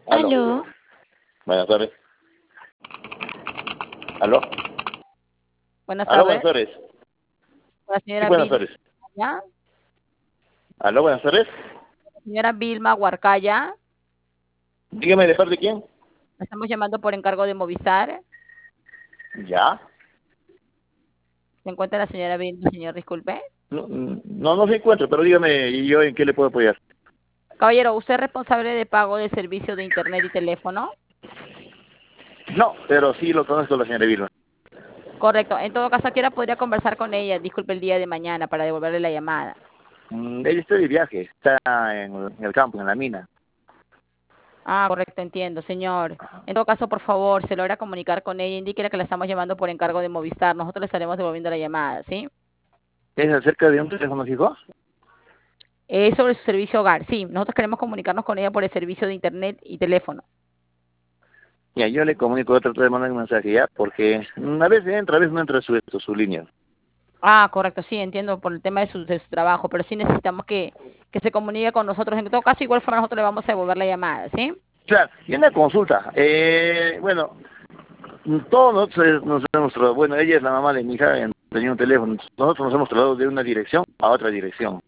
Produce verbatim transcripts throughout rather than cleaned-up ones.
Aló. Aló, Buenas tardes. Aló. Buenas Aló, tardes. buenas tardes. La Sí, señora buenas Vilma, tardes. ¿ya? Aló, buenas tardes. Señora Vilma Huarcaya, Dígame, ¿de parte de quién? la estamos llamando por encargo de Movistar. ¿Ya? ¿Se encuentra la señora Vilma, señor? Disculpe. No, no, no se encuentra, pero dígame, ¿y yo en qué le puedo apoyar? Caballero, ¿usted es responsable de pago de servicio de internet y teléfono? No, pero sí lo conozco a la señora Vilma. Correcto. En todo caso, ¿a qué hora podría conversar con ella? Disculpe, el día de mañana para devolverle la llamada. Mm, ella está de viaje, está en, en el campo, en la mina. Ah, correcto, entiendo, señor. En todo caso, por favor, se logra comunicar con ella, indíquele que la estamos llamando por encargo de Movistar. Nosotros le estaremos devolviendo la llamada, ¿sí? ¿Es acerca de un teléfono fijo? Es sobre su servicio hogar. Sí, nosotros queremos comunicarnos con ella por el servicio de internet y teléfono. Ya, yo le comunico, trato de mandar un mensaje ya, porque mm, a veces entra, a veces no entra su, esto, su línea. Ah, correcto, sí, entiendo por el tema de su, de su trabajo, pero sí necesitamos que, que se comunique con nosotros. En todo caso, igual forma nosotros le vamos a devolver la llamada, ¿sí? Claro, y una consulta. Eh, bueno, todos nosotros nos hemos trasladado, bueno, ella es la mamá de mi hija, en- tenía un teléfono, nosotros nos hemos trasladado de una dirección a otra dirección.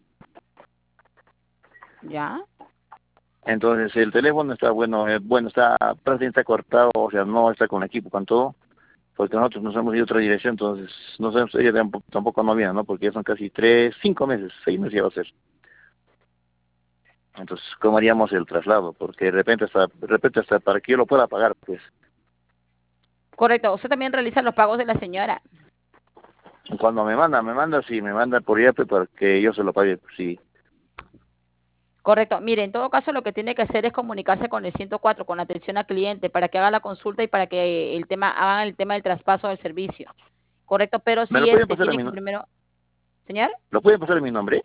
¿Ya? Entonces el teléfono está, bueno, eh, bueno, está prácticamente está cortado, o sea, no está con equipo, con todo, porque nosotros nos hemos ido a otra dirección, entonces no sabemos, ella tampoco, tampoco no viene, ¿no? Porque ya son casi tres, cinco meses, seis meses ya va a ser. Entonces, ¿cómo haríamos el traslado? Porque de repente hasta, de repente hasta para que yo lo pueda pagar, pues. Correcto, usted también realiza los pagos de la señora. Cuando me manda, me manda, sí, me manda por I A P para que yo se lo pague, pues, sí. Correcto, mire, en todo caso lo que tiene que hacer es comunicarse con el ciento cuatro, con atención al cliente, para que haga la consulta y para que el tema, hagan el tema del traspaso del servicio. Correcto, pero ¿Me sí lo pueden este pasar a tiene mi, que no- primero, señor. ¿Lo pueden pasar a mi nombre?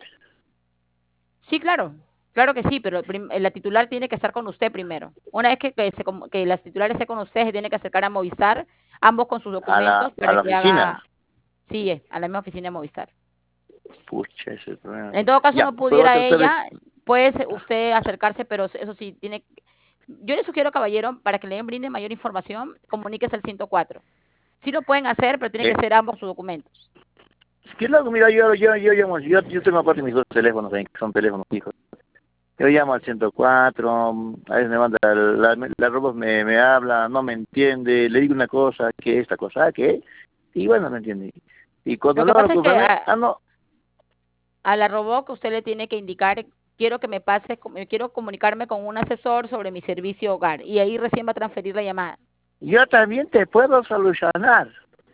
Sí, claro, claro que sí, pero prim- la titular tiene que estar con usted primero. Una vez que, que, se com- que las titulares estén con usted, se tiene que acercar a Movistar, ambos con sus A la, documentos a para la que oficina. haga, sí, eh, a la misma oficina de Movistar. Pucha, ese es el problema. En todo caso, Ya, no puedo pudiera tratar de... ella, puede se- usted acercarse, pero eso sí, tiene. Yo le sugiero, caballero, para que le brinde mayor información, comuníquese al ciento cuatro. Sí lo pueden hacer, pero tiene que Eh, ser ambos sus documentos. ¿Qué es lo que mira, yo, yo, yo llamo, yo, yo tengo aparte mis dos teléfonos ahí, que son teléfonos fijos. Yo llamo al ciento cuatro, a veces me manda, la, la, la robot me, me habla, no me entiende, le digo una cosa, que esta cosa, ah, ¿qué? Y bueno, me entiende. Y cuando Lo que logro pasa es que cruzarme, a, ah, no, a la robot usted le tiene que indicar, quiero que me pase, quiero comunicarme con un asesor sobre mi servicio hogar, y ahí recién va a transferir la llamada. yo también te puedo solucionar.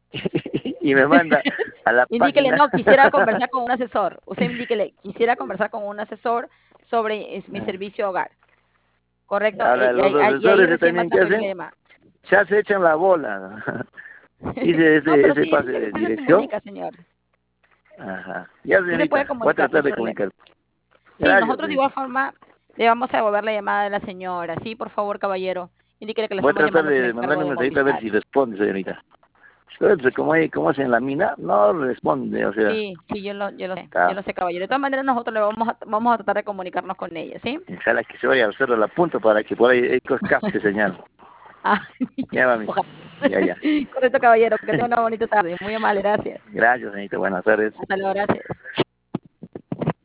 Y me manda a la Indíquele, página. no, quisiera conversar con un asesor. Usted indíquele, quisiera conversar con un asesor sobre es, mi servicio hogar. Correcto, Ahora, y, los y- y ahí asesores que recién va a también, ¿qué transferir la hacen? llamada. Ya se echan la bola. Hice No, ese, pero ese sí, pase sí, de sí se dirección. comunica, señor. Ajá. Ya, Sí se puede señorita, voy a comunicar, no tratar hay de problema. comunicar. Sí, Gracias, nosotros de igual señorita. forma le vamos a devolver la llamada de la señora. Sí, por favor, caballero. Indíquele que la Voy a estamos tratar llamando por de encargo mandarle un de mensajito a ver Movistar. si responde, señorita. Pero como, hay, como es en la mina, no responde, o sea, Sí, sí, yo lo, yo lo sé, yo acá, lo sé, caballero. De todas maneras, nosotros le vamos a, vamos a tratar de comunicarnos con ella, ¿sí? ojalá que se vaya al cerro de la punta para que por ahí eh, capte señal. Ah, Ya, mami. ojalá. Ya, ya. Correcto, caballero. Que tenga una bonita tarde. Muy amable, gracias. Gracias, señorita. Buenas tardes. Hasta luego, gracias.